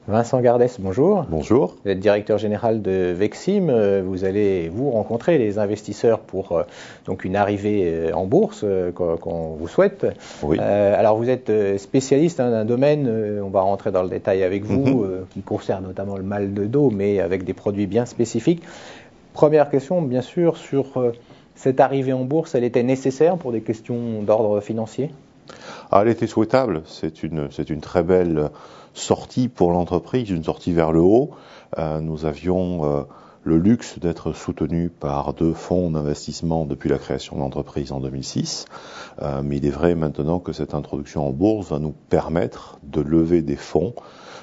Vincent Gardès, bonjour. Bonjour. Vous êtes directeur général de Vexim. Vous allez rencontrer les investisseurs pour donc une arrivée en bourse qu'on vous souhaite. Oui. Alors vous êtes spécialiste d'un domaine, on va rentrer dans le détail avec vous, qui concerne notamment le mal de dos, mais avec des produits bien spécifiques. Première question, bien sûr, sur cette arrivée en bourse, elle était nécessaire pour des questions d'ordre financier ? Elle était souhaitable. C'est une très belle sortie pour l'entreprise, une sortie vers le haut. Nous avions le luxe d'être soutenus par 2 fonds d'investissement depuis la création de l'entreprise en 2006. Mais il est vrai maintenant que cette introduction en bourse va nous permettre de lever des fonds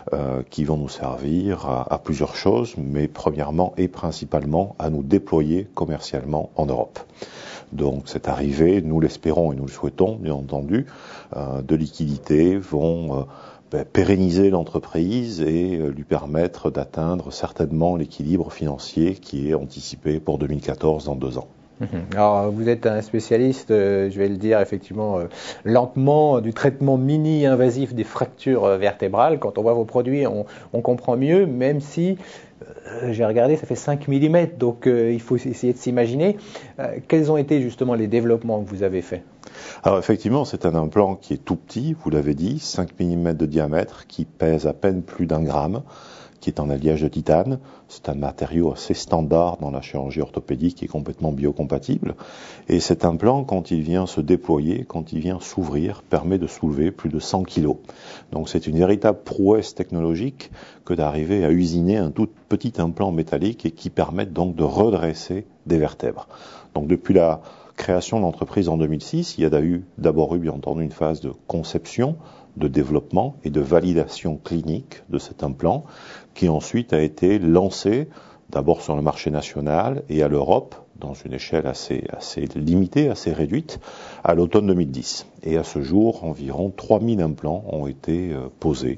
qui vont nous servir à plusieurs choses, mais premièrement et principalement à nous déployer commercialement en Europe. Donc cette arrivée, nous l'espérons et nous le souhaitons, bien entendu, de liquidités vont pérenniser l'entreprise et lui permettre d'atteindre certainement l'équilibre financier qui est anticipé pour 2014 dans 2 ans. Alors, vous êtes un spécialiste, je vais le dire effectivement lentement, du traitement mini-invasif des fractures vertébrales. Quand on voit vos produits, on comprend mieux, même si, j'ai regardé, ça fait 5 mm, donc il faut essayer de s'imaginer. Quels ont été justement les développements que vous avez faits ? Alors effectivement, c'est un implant qui est tout petit, vous l'avez dit, 5 mm de diamètre, qui pèse à peine plus d'1 gramme, qui est en alliage de titane. C'est un matériau assez standard dans la chirurgie orthopédique et complètement biocompatible. Et cet implant, quand il vient se déployer, quand il vient s'ouvrir, permet de soulever plus de 100 kg. Donc c'est une véritable prouesse technologique que d'arriver à usiner un tout petit implant métallique et qui permette donc de redresser des vertèbres. Donc depuis la création de l'entreprise en 2006, il y a d'abord eu bien entendu une phase de conception, de développement et de validation clinique de cet implant qui ensuite a été lancé d'abord sur le marché national et à l'Europe dans une échelle assez limitée, assez réduite, à l'automne 2010. Et à ce jour, environ 3000 implants ont été posés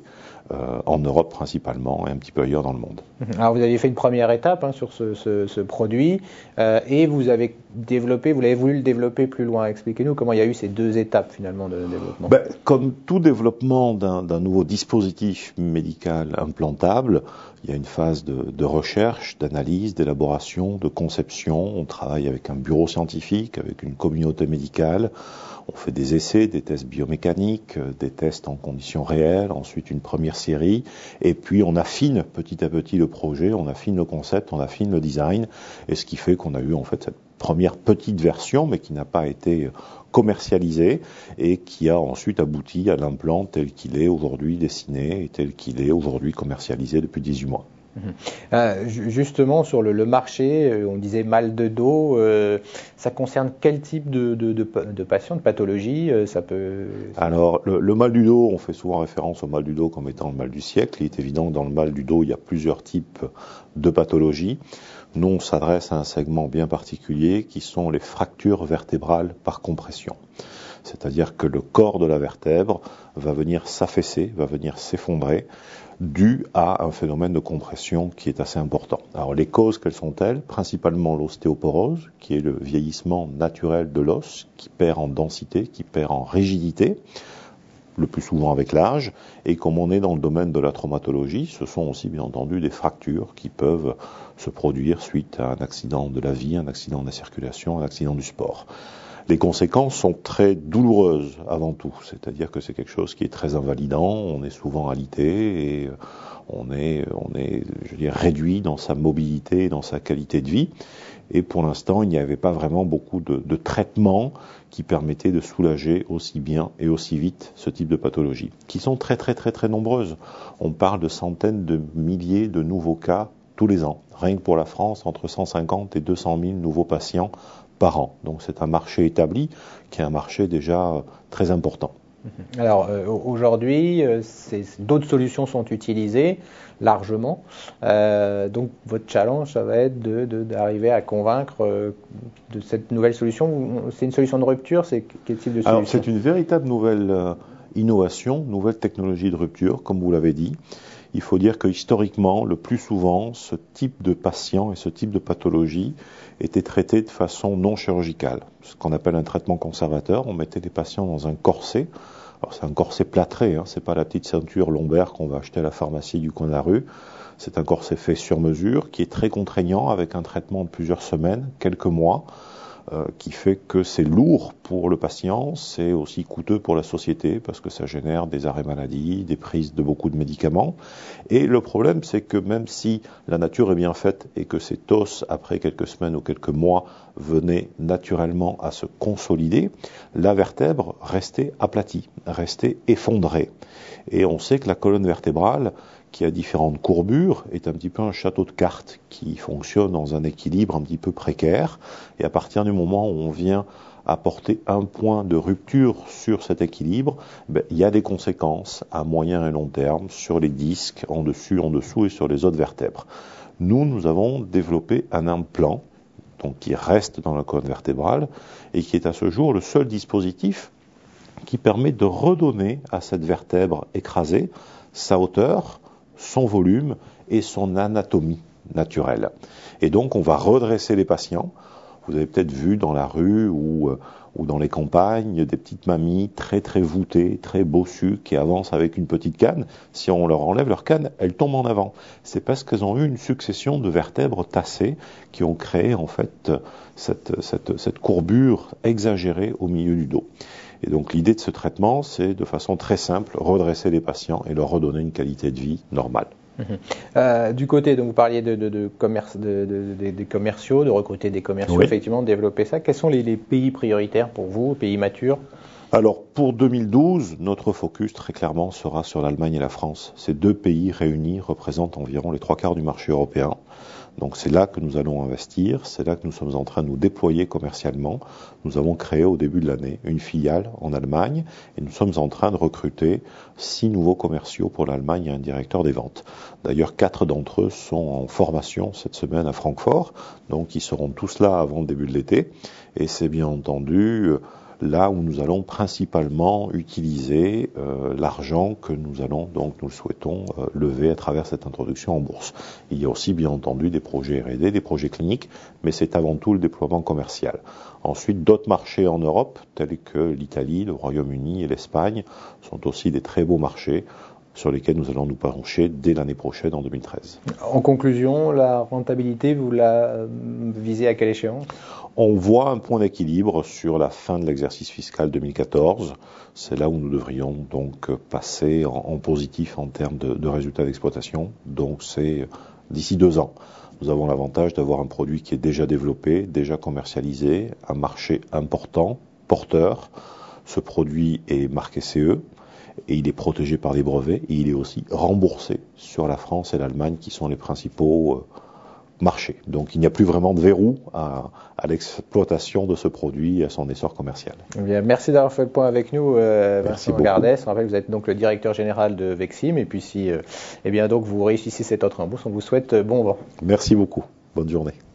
en Europe principalement et un petit peu ailleurs dans le monde. Alors vous aviez fait une première étape sur ce produit et vous avez voulu le développer plus loin. Expliquez-nous comment il y a eu ces 2 étapes finalement de développement. Comme tout développement d'un nouveau dispositif médical implantable, il y a une phase de recherche, d'analyse, d'élaboration, de conception. On travaille avec un bureau scientifique, avec une communauté médicale. On fait des essais, des tests biomécaniques, des tests en conditions réelles, ensuite une première série, et puis on affine petit à petit le projet, on affine le concept, on affine le design, et ce qui fait qu'on a eu en fait cette première petite version, mais qui n'a pas été commercialisée, et qui a ensuite abouti à l'implant tel qu'il est aujourd'hui dessiné, et tel qu'il est aujourd'hui commercialisé depuis 18 mois. Justement sur le marché, on disait mal de dos, ça concerne quel type de patient, de pathologie ça peut... Alors le mal du dos, on fait souvent référence au mal du dos comme étant le mal du siècle. Il est évident que dans le mal du dos, il y a plusieurs types de pathologies. Nous, on s'adresse à un segment bien particulier qui sont les fractures vertébrales par compression. C'est-à-dire que le corps de la vertèbre va venir s'affaisser, va venir s'effondrer, dû à un phénomène de compression qui est assez important. Alors les causes, quelles sont-elles ? Principalement l'ostéoporose, qui est le vieillissement naturel de l'os, qui perd en densité, qui perd en rigidité, le plus souvent avec l'âge, et comme on est dans le domaine de la traumatologie, ce sont aussi bien entendu des fractures qui peuvent se produire suite à un accident de la vie, un accident de la circulation, un accident du sport. Les conséquences sont très douloureuses avant tout, c'est-à-dire que c'est quelque chose qui est très invalidant, on est souvent alité et on est je dirais, réduit dans sa mobilité et dans sa qualité de vie. Et pour l'instant, il n'y avait pas vraiment beaucoup de traitements qui permettaient de soulager aussi bien et aussi vite ce type de pathologie, qui sont très très très très nombreuses. On parle de centaines de milliers de nouveaux cas tous les ans. Rien que pour la France, entre 150 et 200 000 nouveaux patients par an. Donc c'est un marché établi qui est un marché déjà très important. Alors aujourd'hui, d'autres solutions sont utilisées largement. Donc votre challenge, ça va être d'arriver à convaincre de cette nouvelle solution. C'est une solution de rupture, c'est quel type de solution ? Alors c'est une véritable nouvelle innovation, nouvelle technologie de rupture, comme vous l'avez dit. Il faut dire que historiquement, le plus souvent, ce type de patient et ce type de pathologie était traité de façon non chirurgicale. Ce qu'on appelle un traitement conservateur, on mettait les patients dans un corset Alors c'est un corset plâtré, hein, c'est pas la petite ceinture lombaire qu'on va acheter à la pharmacie du coin de la rue. C'est un corset fait sur mesure qui est très contraignant avec un traitement de plusieurs semaines, quelques mois, qui fait que c'est lourd pour le patient, c'est aussi coûteux pour la société parce que ça génère des arrêts maladie, des prises de beaucoup de médicaments. Et le problème, c'est que même si la nature est bien faite et que cet os, après quelques semaines ou quelques mois, venait naturellement à se consolider, la vertèbre restait aplatie, restait effondrée. Et on sait que la colonne vertébrale, qui a différentes courbures, est un petit peu un château de cartes qui fonctionne dans un équilibre un petit peu précaire. Et à partir du moment où on vient apporter un point de rupture sur cet équilibre, il y a des conséquences à moyen et long terme sur les disques, en dessous et sur les autres vertèbres. Nous avons développé un implant donc qui reste dans la colonne vertébrale et qui est à ce jour le seul dispositif qui permet de redonner à cette vertèbre écrasée sa hauteur, son volume et son anatomie naturelle. Et donc on va redresser les patients. Vous avez peut-être vu dans la rue ou dans les campagnes des petites mamies très très voûtées, très bossues qui avancent avec une petite canne. Si on leur enlève leur canne, elles tombent en avant. C'est parce qu'elles ont eu une succession de vertèbres tassées qui ont créé en fait cette courbure exagérée au milieu du dos. Et donc l'idée de ce traitement, c'est de façon très simple, redresser les patients et leur redonner une qualité de vie normale. Du côté, donc vous parliez de commerce, des commerciaux, de recruter des commerciaux, oui. Effectivement, de développer ça. Quels sont les pays prioritaires pour vous, pays matures? Alors pour 2012, notre focus très clairement sera sur l'Allemagne et la France. Ces deux pays réunis représentent environ les 3/4 du marché européen. Donc c'est là que nous allons investir, c'est là que nous sommes en train de nous déployer commercialement. Nous avons créé au début de l'année une filiale en Allemagne et nous sommes en train de recruter 6 nouveaux commerciaux pour l'Allemagne et un directeur des ventes. D'ailleurs, 4 d'entre eux sont en formation cette semaine à Francfort, donc ils seront tous là avant le début de l'été. Et c'est bien entendu là où nous allons principalement utiliser l'argent que nous allons, donc nous le souhaitons, lever à travers cette introduction en bourse. Il y a aussi bien entendu des projets R&D, des projets cliniques, mais c'est avant tout le déploiement commercial. Ensuite, d'autres marchés en Europe, tels que l'Italie, le Royaume-Uni et l'Espagne, sont aussi des très beaux marchés sur lesquels nous allons nous pencher dès l'année prochaine, en 2013. En conclusion, la rentabilité, vous la visez à quelle échéance? On voit un point d'équilibre sur la fin de l'exercice fiscal 2014. C'est là où nous devrions donc passer en positif en termes de résultats d'exploitation. Donc c'est d'ici 2 ans. Nous avons l'avantage d'avoir un produit qui est déjà développé, déjà commercialisé, un marché important, porteur. Ce produit est marqué CE. Et il est protégé par des brevets et il est aussi remboursé sur la France et l'Allemagne qui sont les principaux marchés. Donc il n'y a plus vraiment de verrou à l'exploitation de ce produit et à son essor commercial. Eh bien, merci d'avoir fait le point avec nous, Vincent Gardès. Je rappelle que vous êtes donc le directeur général de Vexim et puis si donc vous réussissez cette autre embauche, on vous souhaite bon vent. Merci beaucoup. Bonne journée.